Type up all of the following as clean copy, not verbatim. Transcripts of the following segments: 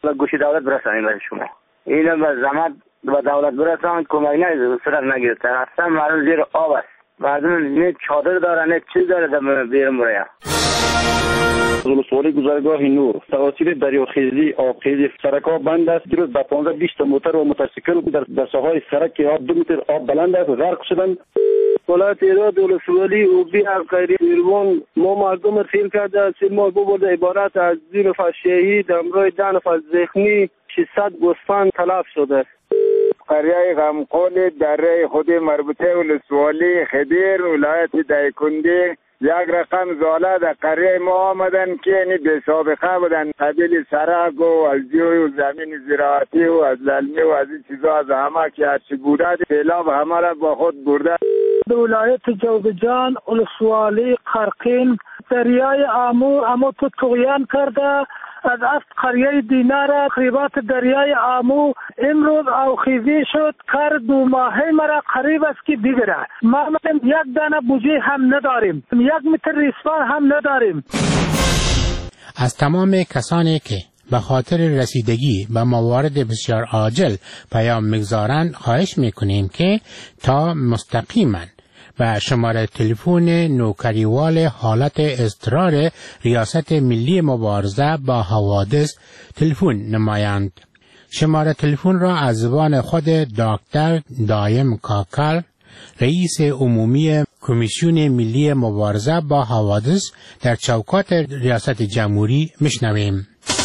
به گوش دولت برسانیم برای شما. اینو به زحمت به دولت برسان، کمک نگیره، صورت نگیره. اصلا مردم زیر آب است. مردم نه چادر داره نه چیز داره در بیرون برای. ولسوالی گذرگاه نور توسط دریاخیزی آبخیزی سرک‌ها بند است. دیروز به 15-20 موتر و موتورسیکل در ساحل سرک آب 2 متر آب بلند است غرق شدند. ولایت ایراد ولسوالی اوبی الخیری ایروان ما مردم سیل کرده، سیل ما ببرده عبارت از 2 نفر شهید، همراه 10 نفر زخمی، 600 گوسفند تلف شده. قریه غمقول دره خود مربوطه ولسوالی خدیر ولایت دایکنده یک رقم زاله در قریه ما آمدن که یعنی به سابقه بودن، قبیل سرک و از جوی و زمین زراعتی و از للمه و از این چیزا از همه که هرچی بوده سیلاب همه را با خود برده. ولایت جوبجان ولسوالی قرقین دریای امو تو طغیان کرده از اصل قریه دینار قریبات دریای امو امروز آوخیزی شد کار 2 ماهه مرا قریب است که بگیره. ما یک دانه بوجه هم نداریم، 1 متر ریسمان هم نداریم. از تمام کسانی که به خاطر رسیدگی به موارد بسیار عاجل پیام میگذارند خواهش میکنیم که تا مستقیما به شماره تلفن نوکریوال حالت اضطرار ریاست ملی مبارزه با حوادث تلفن نمایند. شماره تلفن را از زبان خود دکتر دایم کاکل رئیس عمومی کمیسیون ملی مبارزه با حوادث در چوکات ریاست جمهوری میشنویم.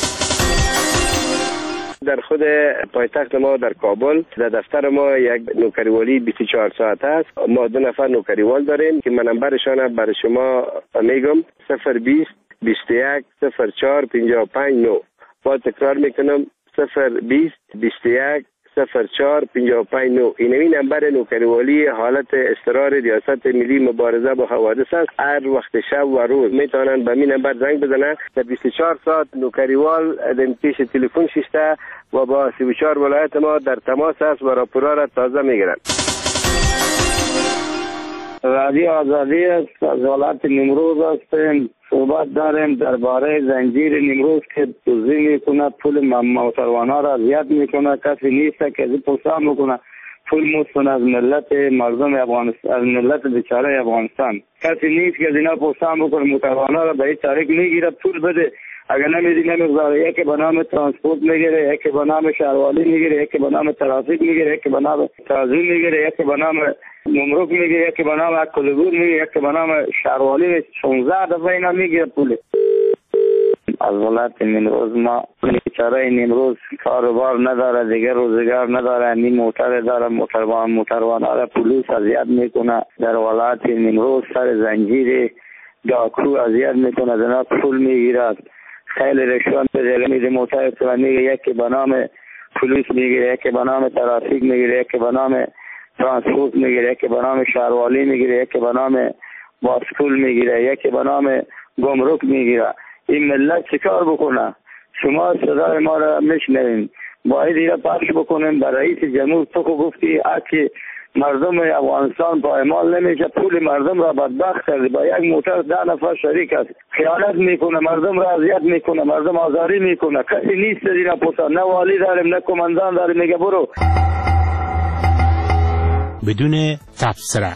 در خود پایتخت ما در کابل در دفتر ما یک نوکریوالی 24 ساعت است. ما 2 نفر نوکریوال داریم که منبرشان برای شما میگم 020 21 04 55 9. با تکرار میکنم 020 21 04 55 9. این نمبر نوکریوالی حالت اضطرار ریاست ملی مبارزه با حوادث است. هر وقت شب و روز میتونن به این نمبر زنگ بزنن. در 24 ساعت نوکریوال در پیش تلفن شسته و با 34 ولایت ما در تماس است و راپورها را تازه میگیرند. رادیو آزادی است. از ولایت نیمروز هستیم. صحبت داریم درباره زنجیر نیمروز که دزدی میکنه، پول موتروانا را زیاد میکنه، کسی نیست که از پوسا میکنه، پول موسون از ملت مردم افغانستان، از ملت بیچاره افغانستان. کسی نیست که از اینا پوسا میکنه، موتروانا را به این طریق میگیره پول بده. اگر نمیدی نمیگذاره، یکی به نام ترانسپورت میگیره، یکی به نام شهروالی میگیره، یکی به نام ترافیک میگیره، یکی به نام تعظیم میگیره، یکی به نام نمرک میگیره، یکی به نام اکلگور میگیره، یکی به نام شهروالی 16 دفعه اینا میگیره پول. از ولایت نیمروز ما بیچاره نیمروز کاروبار نداره، دیگه روزگار نداره، نی موتر داره، موتروان را پلیس اذیت میکنه. در ولایت نیمروز سر زنجیر داکو اذیت میکنه، دنا پول میگیره، خیلی رشوت میده. موتر تو میگه یکی به نام پلیس میگیره، یکی به نام ترافیک میگیره، یکی به نام ترانسپورت میگیره، یکی به نام شهروالی میگیره، یکی به نام باسکول میگیره، یکی به نام گمرک میگیره. این ملت چیکار بکنه؟ شما صدای ما را میشنوین، باید اینا پخش بکنیم. در رئیس جمهور تو گفتی اگه مردم افغانستان پایمال نمیشه، پول مردم را بدبخت کردی. با یک موتر 10 نفر شریک است، خیانت میکنه، مردم را اذیت میکنه، مردم آزاری میکنه. کسی نیست دینا پوسا، نه والی داریم نه کماندان داریم، میگه برو بدون تبصره.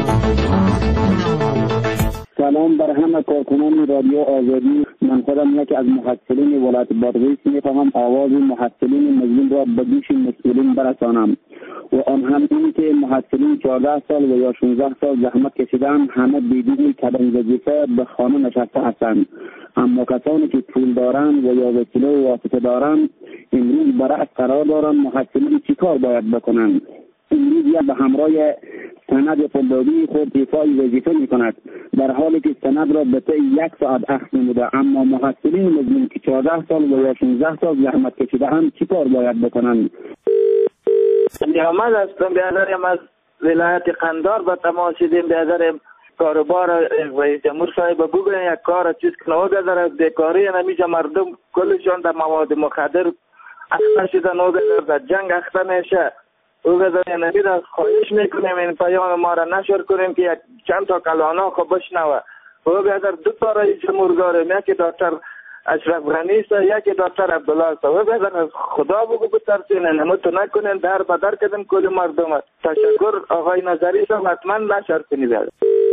سلام بر همه کارکنان رادیو آزادی. من خودم یکی از محصلین ولایت بادغیس میخواهم آواز محصلین مظلوم را به گوش مسئولین برسانم و آن هم این که محصلین 14 سال و یا 16 سال زحمت کشیدن همه بدون کدن وظیفه به خانه نشسته هستند، اما کسانی که پول دارند و یا وسیله و واسطه دارند امروز برای قرار دارند محصلین چی کار باید بکنند. امروز یا به همراه سند طلابی خود ایفای وظیفه می کند، در حالی که سند را به طی 1 ساعت اخذ نموده، اما محصلین مظلوم که 14 سال و یا 16 سال زحمت کشیده هم چی کار باید بکنند؟ نیامد هستم، بیادرم از ولایت قندار به تماس شدیم. بیادرم کاروبار رئیس جمهور صاحب بگوین یک کار چیز کنه، بیادر بیکاری نمیشه، مردم کلشان در مواد مخدر اخته شدن، در جنگ اخته میشه. او گذاری نمید خواهش میکنیم این پیام ما را نشر کنیم که چند تا کلانه خب بشنوه. او بیادر 2 تا رئیس جمهور داریم، یکی دکتر اشرف غنی است، یکی دکتر عبدالله است. و بزن از خدا بگو بترسین، نمتو نکنین، در بدر کردن کل مردم. تشکر آقای نظری صاحب، حتما نشرطنی بیاد.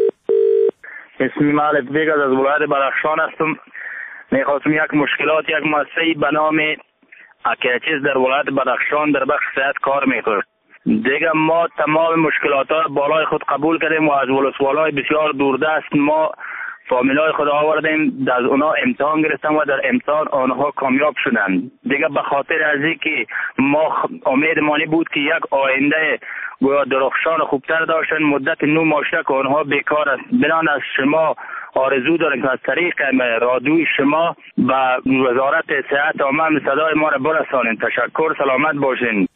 اسمی مالک بیگ از ولایت بدخشان هستم. میخواستم یک مشکلات یک مؤسسه به نام اکیچیز در ولایت بدخشان در بخش صحت کار میکرد. دیگه ما تمام مشکلات ها بالای خود قبول کردیم و از ولسوالای بسیار دوردست ما فامیلای خود آوردیم، از اونا امتحان گرفتم و در امتحان آنها کامیاب شدند. دیگه به خاطر از اینکه ما امید مانی بود که یک آینده گویا درخشان خوبتر داشتن، مدت 9 ماه که آنها بیکار است. بنان از شما آرزو داریم که از طریق رادیوی شما به وزارت صحت عامه صدای ما را برسانید. تشکر، سلامت باشین.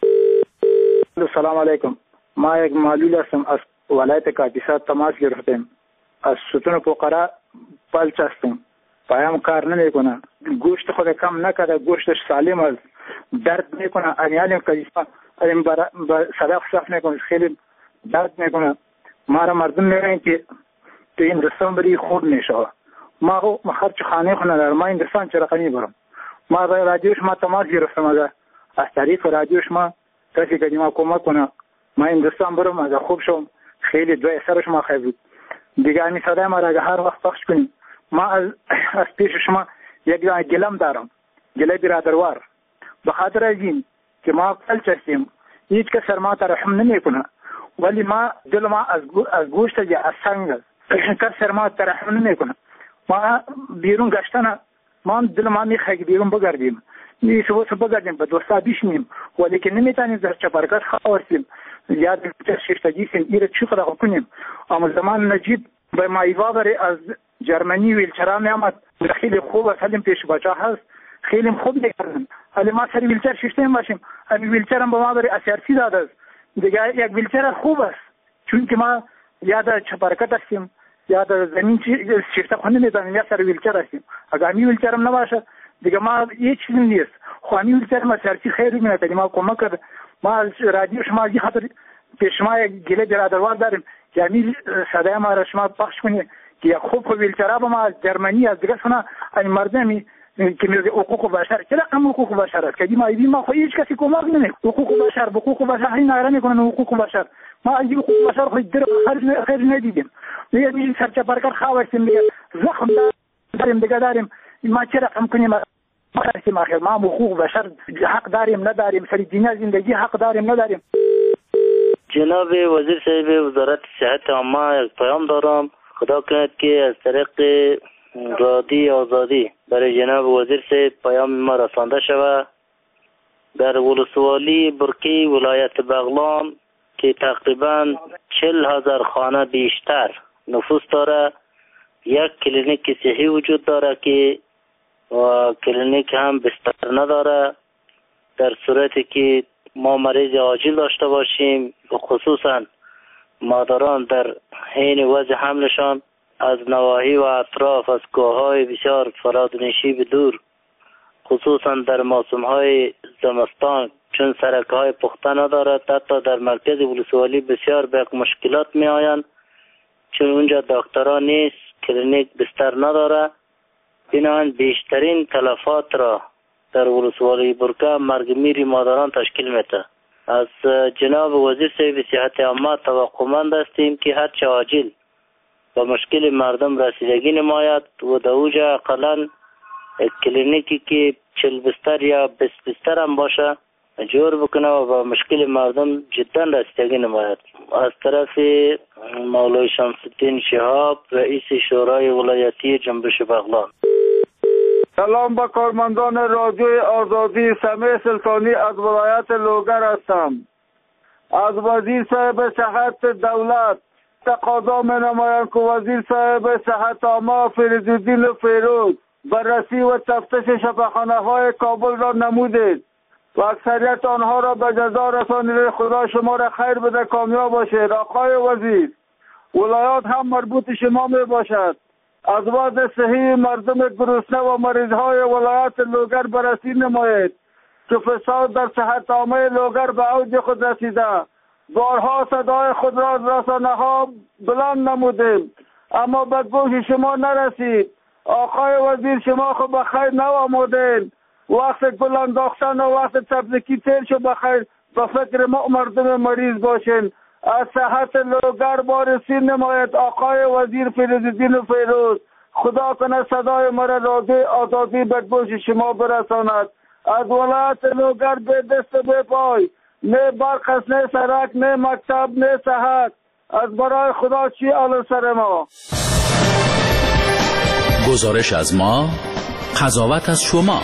سلام علیکم. ما یک معلول هستم، از ولایت کاپیسا تماس گرفتیم. از ستون پوقرا پلچ هستم. پایم کار نمیکنه، گوشت خود کم نکرده، گوشتش سالم است، درد میکنه. انیالیم کاپیسا این با صداق صف نکنه، خیلی درد میکنه. ما را مردم میگن که تو این رستم بری خوب میشه. ما خرچ خانه خونه دارم، ما این رستم چرا خانی برم. ما با رادیوش ما تماس گرفتم، از طریق رادیوش ما کسی که ما کمک کنه ما این رستم برم، از خوب شم. خیلی دوی سرش ما خیلی بود. دیگه این صدای ما را هر وقت پخش کنیم. ما از پیش شما یک گلم دارم، گله برادروار. به خاطر از این که ما پلچ هستیم، هیچ کس سر ما ترحم نمیکنه، ولی ما دل ما از گوشت یا از سنگ است. کس سر ما ترحم نمیکنه. ما بیرون گشتن، ما دل ما میخواد بیرون بگردیم، صبح بگردیم، به دوستا بشینیم، ولی که نمیتونیم در چپرکت خواستیم یاد ششتگی سیم ایره چی خدا کنیم. اما زمان نجیب به مایوا بری از جرمنی ویلچرا میامد، خیلی خوب است، حالیم پیش بچه هست، خیلی خوب میکردن. حالی ما سری ویلچر ششتیم باشیم، همین ویلچر هم به ما بری اسیارسی داده است. دیگه یک ویلچر خوب است، چون که ما یاد چپرکت هستیم، یاد زمین شیفته خونه میتونیم، یا سر ویلچر هستیم. اگر همین ویلچر هم نباشه دیگه ما هیچ چیزی نیست. خو همین ویلچر ما سرسی خیلی میتونیم ما کمک کرد. ما از رادیو شما از خاطر پیش ما یک گله برادروار داریم که همین صدای ما را شما پخش کنید که یک خوب ویلچر با ما از جرمنی از دیگه سنا این مردمی که میگه حقوق بشر، چرا هم حقوق بشر است که ما خو هیچ کسی کمک نمیکنه. حقوق بشر، حقوق بشر این نگران میکنن. حقوق بشر ما از حقوق بشر خو در خیر ندیدیم. دیگه این سرچ برکت خواستیم، دیگه زخم داریم ما چرا هم کنیم. ما حقوق بشر حق داریم نداریم، سری دنیا زندگی حق داریم نداریم. جناب وزیر صاحب وزارت صحت عامه یک پیام دارم، خدا کند که از طریق رادی آزادی برای جناب وزیر صاحب پیام ما رسانده شود. در ولسوالی برکی ولایت بغلان که تقریبا 40,000 خانه بیشتر نفوس داره، یک کلینیک صحی وجود داره که و کلینیک هم بستر نداره. در صورتی که ما مریض عاجل داشته باشیم، خصوصا مادران در حین وضع حملشان از نواحی و اطراف از کوههای بسیار فرادنشی به دور، خصوصا در موسمهای زمستان چون سرکهای پخته ندارد، حتی در مرکز ولسوالی بسیار به مشکلات می آیند چون اونجا دکتران نیست، کلینیک بستر نداره. بنابراین بیشترین تلفات را در ولسوالی برکه مرگ میری مادران تشکیل میده. از جناب وزیر صاحب صحت عامه توقعمند هستیم که هرچه عاجل به مشکل مردم رسیدگی نماید و در اوجا اقلا کلینیکی که 40 بستر یا 20 بستر هم باشه جور بکنه و به مشکل مردم جدا رسیدگی نماید. از طرف مولای شمس الدین شهاب رئیس شورای ولایتی جنبش بغلان. سلام به کارمندان رادیوی آزادی، سمیع سلطانی از ولایت لوگر هستم. از وزیر صاحب صحت دولت تقاضا می نمایم که وزیر صاحب صحت عامه فریدالدین فیروز بررسی و تفتیش شفاخانه های کابل را نمودید و اکثریت آنها را به جزا رسانید. خدا شما را خیر بده، کامیاب باشید. آقای وزیر، ولایات هم مربوط شما می باشد. از وضع صحی مردم گرسنه و مریضهای ولایت لوگر بررسی نمایید که فساد در صحت عامه لوگر به اوج خود رسیده. بارها صدای خود را رسانه‌ها بلند نمودیم اما به گوش شما نرسید. آقای وزیر شما خب بخیر نوامودین، وقت گل انداختن و وقت تبلیغی تیر شو بخیر به فکر مردم مریض باشین. از صحت لوگر بارسی نماید آقای وزیر فیروزالدین فیروز. خدا کنه صدای مرا رادیوی آزادی به گوش شما برساند. از ولایت لوگر به دست به پای، نه برق است، نه سرک، نه مکتب، نه صحت. از برای خدا چی آل سر ما. گزارش از ما، قضاوت از شما.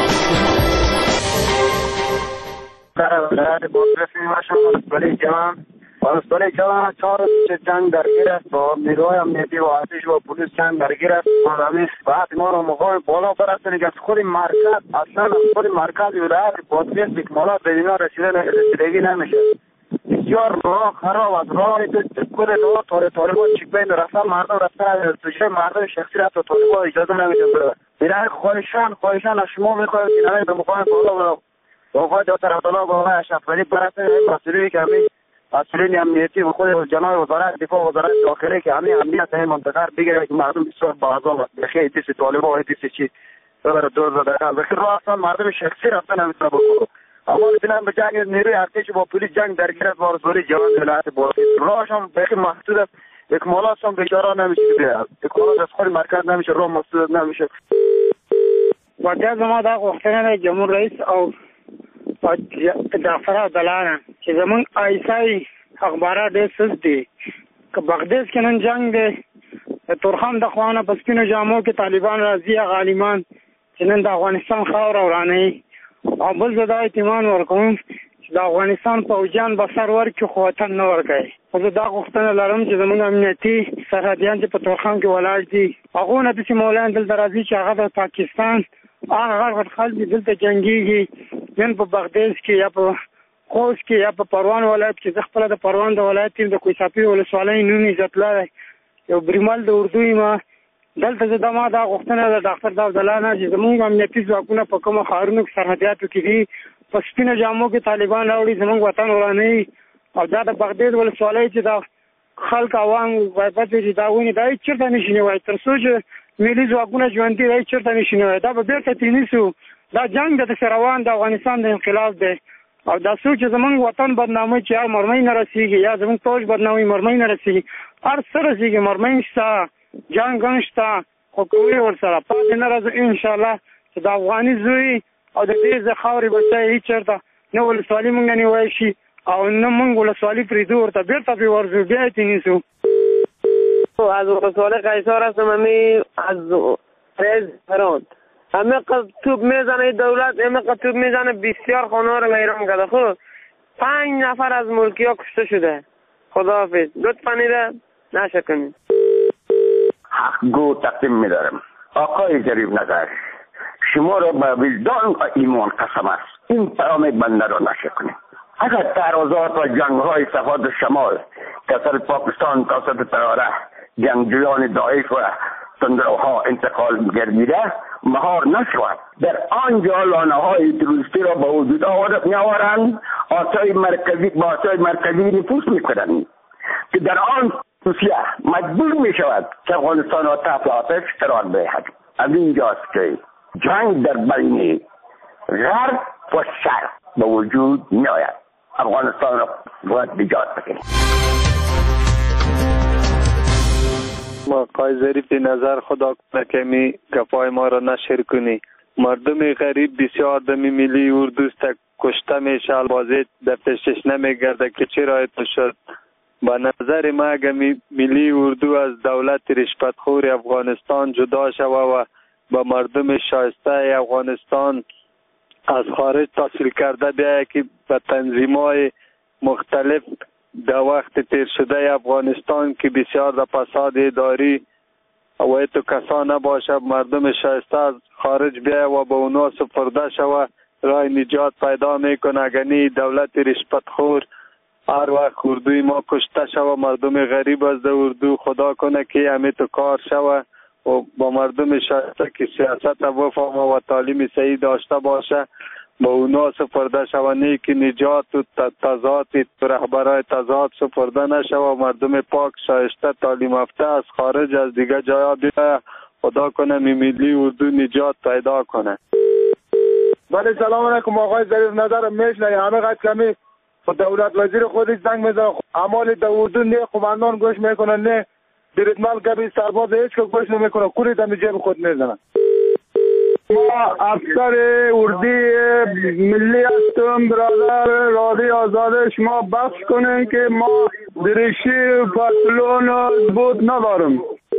پاسداری جوان 4 جنگ درگیر است با نیروهای امنیتی و ارتش و پلیس جنگ درگیر است. بعد ما رو مقام بالا برسونید که از خود مرکز، اصلا از خود مرکز ولایت بادغیس اکمالات به اینا رسیدگی نمیشه. بسیار راه خراب از راه کل راه طالبان چکبین رفتن، مردم رفتن توشه مردم شخصی رفت و طالبان اجازه نمیده بره. برای خواهشان از شما میخواهیم که نهایی به مقام بالا و آقای دکتر عبدالله با آقای اشرف غنی برسونید مسئولی که همین مسئولین امنیتی و خود جناب وزارت دفاع و وزارت داخلی که همین امنیت این منطقه بگیره که مردم بسیار با عذاب بخیر دیس طالبان و دیس چی ببره دور زده بخیر راه اصلا مردم شخصی رفتن نمیتونه بکنه. اما ببینم به جنگ نیروی ارتش با پلیس جنگ درگیر است. وارثوری جوان ولایت بادغیس راهش هم بخیر محدود است، اکمالات هم بیچاره نمیشه بیاد، اکمالات از خود مرکز نمیشه، راه محدود نمیشه. واقعا ما دا غوښتنه جمهور رئیس او دفتر عدالت چې زمون ایسای اخبارات ډېر سست دي. که بغداد کې نن جنگ دی، تورخم د خوانه په سپینو جامو کې طالبان راځي، غالیمان چې نن د افغانستان خاوره ورانوي. او بل زه دا اطمینان ورکوم چې د افغانستان پوځیان به سر ورکړي خو وطن نه ورکوي. خو زه دا غوښتنه لرم چې زموږ امنیتي سرحدیان چې په تورخم کې ولاړ دي هغو نه داسې مولان دلته راځي چې هغه د پاکستان هغه غټ خلک دلته جنګېږي. نن په بغداد کې یا په خوست کې یا په پروان ولایت کې، زه خپله د پروان د ولایت د کوهساپي ولسوالۍ نوم عزت الله یو بریمل د اردو یم. دلته زه ما دا غوښتنه د ډاکټر داودالله نه چې زموږ امنیتي ځواکونه په کومو ښارونو کې سرحدیاتو کې دي په سپینو جامو کې طالبان راوړي، زموږ وطن ورانوي. او دا د بغداد ولسوالۍ چې دا خلک عوام غیبت چې دا ونې دا هېڅ چېرته نشي نیوی تر څو چې ملي ځواکونه ژوندي دا هېڅ چېرته نشي نیوی. دا به بېرته تېنیسو. دا جنگ د داسې روان د افغانستان د انقلاب دی. او دا څوک چې زموږ وطن بدناموي چې یا مرمۍ نه رسېږي یا زموږ فوج بدناموي مرمۍ نه رسېږي، هر څه رسېږي، مرمۍ شته، جنګ هم شته، خو کوي ورسره پاتې نه راځو انشاءالله چې د افغاني زوی او د دې د خاورې بچی هېڅ چېرته نه ولسوالي موږ نه نیوی شي او نه موږ ولسوالي پرېږدو، ورته بېرته پرې ورځو، بیا یې تېنیسو. از ولسوالی قیصار هستم. از فیض فران همه توپ میزنه دولت، همه توپ میزنه، بسیار خانه رو ویران کرده. خب 5 نفر از ملکی ها کشته شده. خداحافظ. لطفا نیره نشه کنید. حق گو تقدیم میدارم. آقای جریب نظر، شما را به وجدان و ایمان قسم است این پیام بنده را نشه کنید. اگر تعرضات و جنگ های صفات شمال توسط پاکستان توسط طیاره جنگجویان داعش و تندروها انتقال گردیده مهار نشود، در آنجا لانه های تروریستی را به وجود میآورند، آسای مرکزی نفوذ میکنند که در آن روسیه مجبور میشود که افغانستان را تحت آتش قرار دهد. از اینجاست که جنگ در بین غرب و شرق به وجود میآید. افغانستان را باید نجات بکنیم. آقای ظریف نظر خدا کنه که می گپای ما را نشر کنی. مردم غریب بسیار دمی ملی اردوست کشته میشه، البازه در پیشش نمیگرده که چرا ایتو شد. با نظر ما اگه ملی اردو از دولت رشوتخور افغانستان جدا شوه و با مردم شایسته افغانستان از خارج تحصیل کرده بیایه که به تنظیم‌های مختلف در وقت تیر شده افغانستان که بسیار در فساد اداری و ایتو کسا نباشه، مردم شایسته از خارج بیایه و به اونا سپرده شوه، راه نجات پیدا میکنه. اگنی دولت رشوتخور هر وقت اردوی ما کشته شوه، مردم غریب از اردو خدا کنه که همه تو کار شوه و با مردم شایسته که سیاست وفهم و تعلیم صحیح داشته باشه با اونا سپرده شوه، نه که نجات و تضاد رهبرای تضاد سپرده نشوه. مردم پاک شایسته تعلیم یافته از خارج از دیگه جایا بیایه خدا کنه ملی اردو نجات پیدا کنه. بله سلام علیکم آقای ظریف، نظر میشنه همه قد کمی خود دولت وزیر خودش زنگ میزنه اعمال در اردو نه قماندان گوش میکنه نه دیرتمال کبی سرباز هیچ که گوش نمیکنه کوری دم جیب خود میزنه. ما افسر اردی ملی هستم برادر رادیو آزاد، شما بخش کنین که ما درشی پتلون بود ندارم.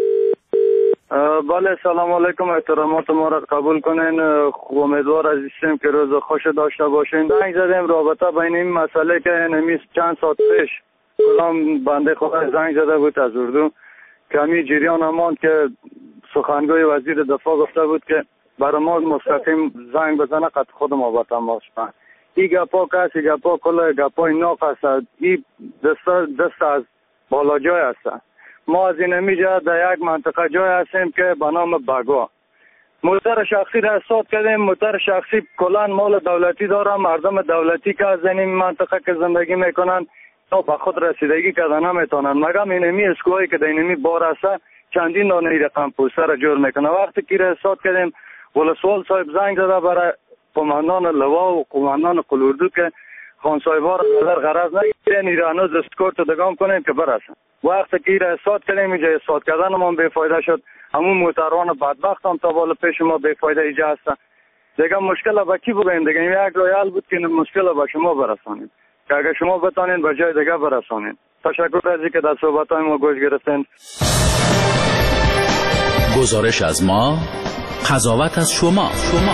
بله سلام علیکم، احترامات ما را قبول کنین. امیدوار عزیزیم که روز خوش داشته باشین. زنگ زدیم رابطه بین این مسئله که نمیست چند ساعت پیش کلام بنده خدا زنگ زده بود از اردو که همین جریان امان که سخنگوی وزیر دفاع گفته بود که برای ما مستقیم زنگ بزنه قد خود ما با تماس بند. این گپا کسی گپا کل گپای ناق هست، این دست از بالا جای هست. ما از این میجا در یک منطقه جای هستیم که به نام بگا موتر شخصی را احساس کردیم. موتر شخصی کلان مال دولتی داره، مردم دولتی که از این منطقه که زندگی میکنن تا به خود رسیدگی کردن نمیتونن، مگم اینمی اسکوهایی که در اینمی بار هست چندین دانه رقم پوسته را جور میکنه. وقتی که را احساس کردیم ولسوال صاحب زنگ زده برای قماندان لوا و قماندان قلوردو که خان صاحبا را نظر غرض نگیرین ایرانو دستکورت دگام کنیم که برسن. وقتی که را احساس کردیم اینجا احساس کردن ما بیفایده شد، همون موتران بدبخت هم تا بالا پیش ما بیفایده اینجا هستن. دیگه مشکل با کی بگیم؟ دیگه یک رویال بود که مشکل با شما برسانیم که اگر شما بتانین به جای دیگه برسانین. تشکر از اینکه در صحبت‌های ما گوش گرفتین. گزارش از ما، قضاوت از شما.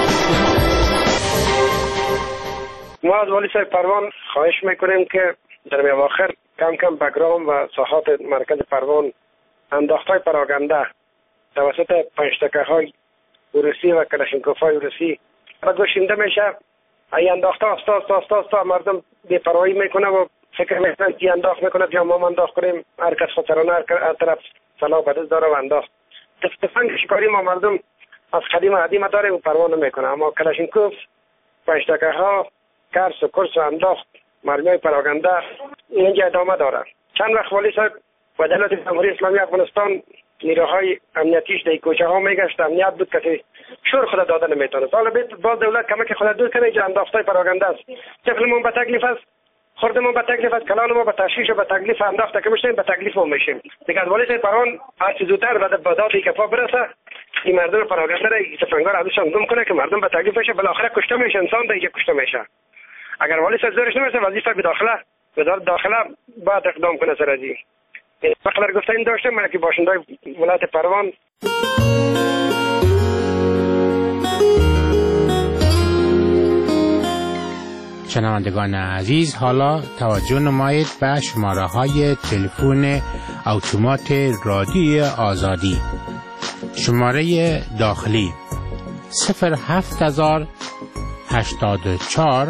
ما از والی صاحب پروان خواهش میکنیم که در اواخر کم کم بگرام و ساحات مرکز پروان انداختهای پراگنده توسط پنجتکه‌های روسی و کلاشینکوف‌های روسی و گوشنده میشه. ای انداخته استا مردم بی‌پروايی میکنه و فکر میکنن که انداخت میکنه یا ما انداخت کنیم، هر کس خودسرانه هر طرف سلاح بدست داره و انداخت. تفنگ شکاری ما مردم از قدیم عدیم داره و پروانه میکنه، اما کلاشینکوف پنجتکه‌ها کرس و کرس و انداخت مرمی پراگنده اینجا ادامه داره. چند وقت والی صاحب و دولت جمهوری اسلامی افغانستان نیروهای امنیتیش در کوچه ها میگشت، امنیت بود کسی شور خود داده نمیتونه. حالا باز دولت کمک خود دور کنه، اینجا انداختای پراگنده است. طفلمون به تکلیف است، خوردمون به تکلیف است، کلانمون به تشویش و به تکلیف انداخته که میشیم به تکلیف ما میشیم. دیگه از والی صاحب پروان هر چه زودتر به داد کفا برسه این مردم پراگنده را تفنگار ازشان گم کنه که مردم به تکلیف بشه، بالاخره کشته میشه، انسان دیگه کشته میشه. اگر والی صاحب زورش نمیرسه وظیفه به وزارت داخله باید اقدام کنه سر ازی. بخلر گفته این داشته من که باشنده ولایت پروان. شنوندگان عزیز، حالا توجه نمایید به شماره های تلفن اتومات رادیو آزادی. شماره داخلی 07084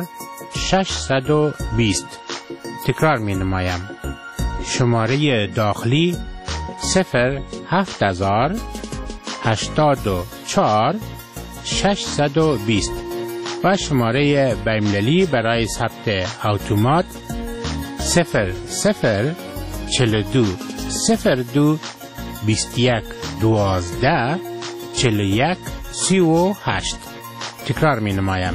620. تکرار می نمایم. شماره داخلی 07084 620 و شماره بین‌المللی برای ثبت اتومات 0042 02 21 12 41 38. تکرار می نمایم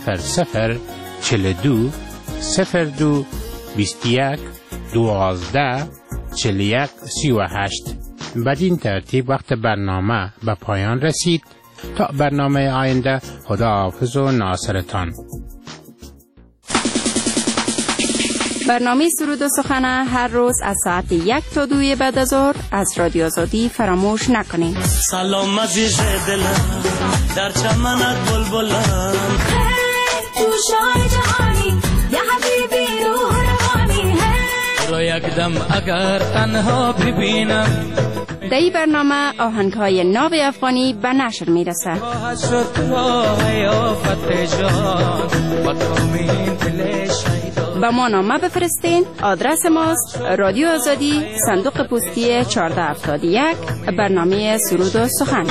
0042 02 21 12 41 38. بدین ترتیب وقت برنامه به پایان رسید. تا برنامه آینده، خداحافظ و ناصرتان. برنامه سرود و سخن هر روز از ساعت 1 تا 2 بعد از ظهر از رادیو آزادی فراموش نکنید. سلام عزیز دلم در چمنت بلبلم، تو شای جهانی یا حبیبی روح روانی رو یک دم اگر تنها ببینم. در این برنامه آهنگ‌های ناب افغانی به نشر میرسه. با ما نامه بفرستین. آدرس ماست رادیو آزادی، صندوق پستی 1471، برنامه سرود و سخن.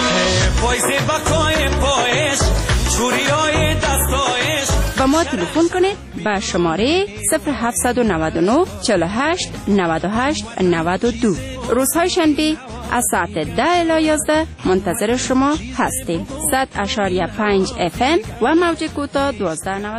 با ما تلفن کنید به شماره 0799 48 98 92. روزهای شنبه از ساعت 10 الی 11 منتظر شما هستیم. 100.5 FM و موج کوتاه 12.99.